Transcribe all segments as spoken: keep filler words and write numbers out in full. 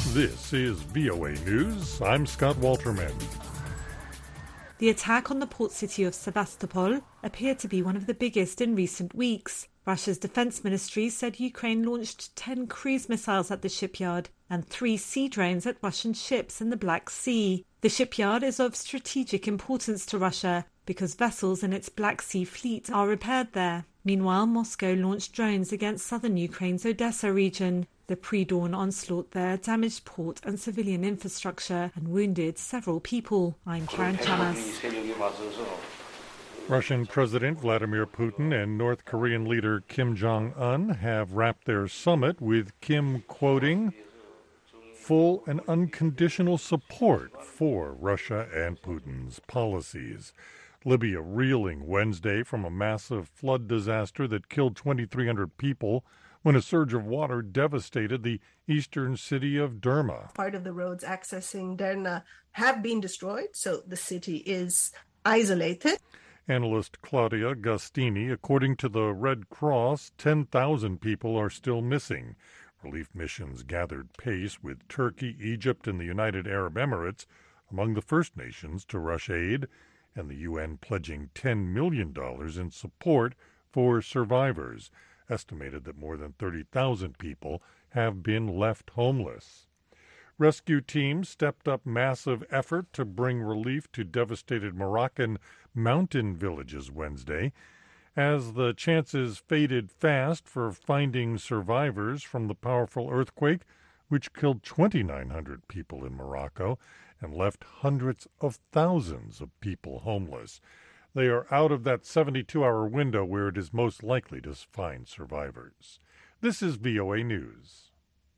This is V O A News. I'm Scott Walterman. The attack on the port city of Sevastopol appeared to be one of the biggest in recent weeks. Russia's defense ministry said Ukraine launched ten cruise missiles at the shipyard and three sea drones at Russian ships in the Black Sea. The shipyard is of strategic importance to Russia because vessels in its Black Sea fleet are repaired there. Meanwhile, Moscow launched drones against southern Ukraine's Odessa region. The pre-dawn onslaught there damaged port and civilian infrastructure and wounded several people. I'm Karen Chamas. Russian President Vladimir Putin and North Korean leader Kim Jong-un have wrapped their summit with Kim quoting full and unconditional support for Russia and Putin's policies. Libya reeling Wednesday from a massive flood disaster that killed twenty-three hundred people when a surge of water devastated the eastern city of Derna. Part of the roads accessing Derna have been destroyed, so the city is isolated. Analyst Claudia Gastini, according to the Red Cross, ten thousand people are still missing. Relief missions gathered pace with Turkey, Egypt, and the United Arab Emirates among the first nations to rush aid, and the U N pledging ten million dollars in support for survivors. Estimated that more than thirty thousand people have been left homeless. Rescue teams stepped up massive effort to bring relief to devastated Moroccan mountain villages Wednesday, as the chances faded fast for finding survivors from the powerful earthquake, which killed twenty-nine hundred people in Morocco and left hundreds of thousands of people homeless. They are out of that seventy-two hour window where it is most likely to find survivors. This is V O A News.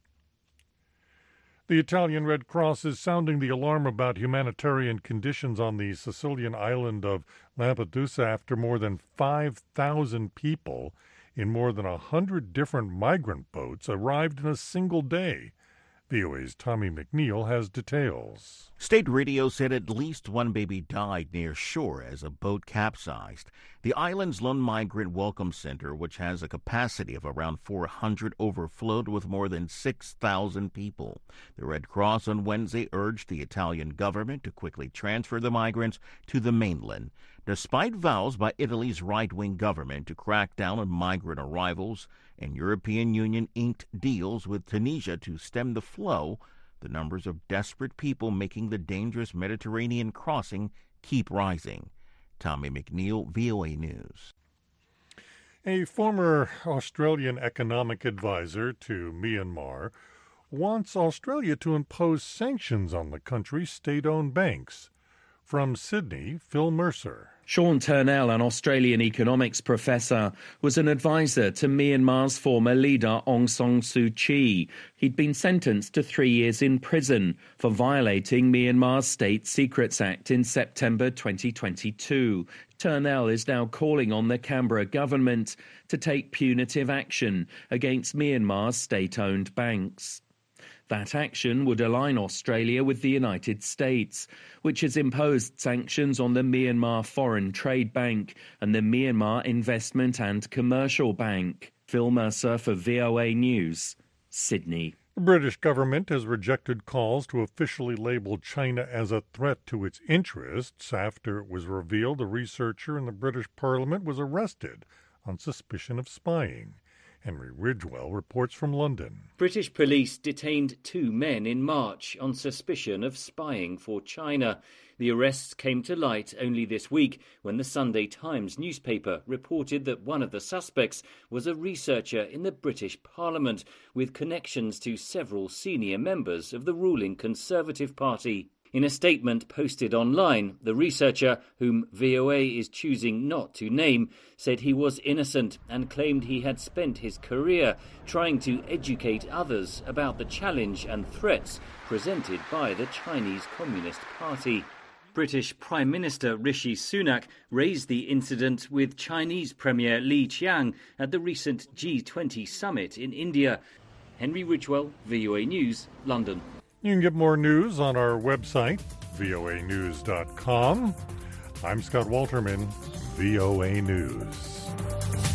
The Italian Red Cross is sounding the alarm about humanitarian conditions on the Sicilian island of Lampedusa after more than five thousand people in more than one hundred different migrant boats arrived in a single day. V O A's Tommy McNeil has details. State radio said at least one baby died near shore as a boat capsized. The island's lone migrant welcome center, which has a capacity of around four hundred, overflowed with more than six thousand people. The Red Cross on Wednesday urged the Italian government to quickly transfer the migrants to the mainland. Despite vows by Italy's right-wing government to crack down on migrant arrivals and European Union inked deals with Tunisia to stem the flow, the numbers of desperate people making the dangerous Mediterranean crossing keep rising. Tommy McNeil, V O A News. A former Australian economic advisor to Myanmar wants Australia to impose sanctions on the country's state-owned banks. From Sydney, Phil Mercer. Sean Turnell, an Australian economics professor, was an advisor to Myanmar's former leader Aung San Suu Kyi. He'd been sentenced to three years in prison for violating Myanmar's State Secrets Act in September twenty twenty-two. Turnell is now calling on the Canberra government to take punitive action against Myanmar's state-owned banks. That action would align Australia with the United States, which has imposed sanctions on the Myanmar Foreign Trade Bank and the Myanmar Investment and Commercial Bank. Phil Mercer for V O A News, Sydney. The British government has rejected calls to officially label China as a threat to its interests after it was revealed a researcher in the British Parliament was arrested on suspicion of spying. Henry Ridgwell reports from London. British police detained two men in March on suspicion of spying for China. The arrests came to light only this week when the Sunday Times newspaper reported that one of the suspects was a researcher in the British Parliament with connections to several senior members of the ruling Conservative Party. In a statement posted online, the researcher, whom V O A is choosing not to name, said he was innocent and claimed he had spent his career trying to educate others about the challenge and threats presented by the Chinese Communist Party. British Prime Minister Rishi Sunak raised the incident with Chinese Premier Li Qiang at the recent G twenty summit in India. Henry Ridgwell, V O A News, London. You can get more news on our website, V O A news dot com. I'm Scott Walterman, V O A News.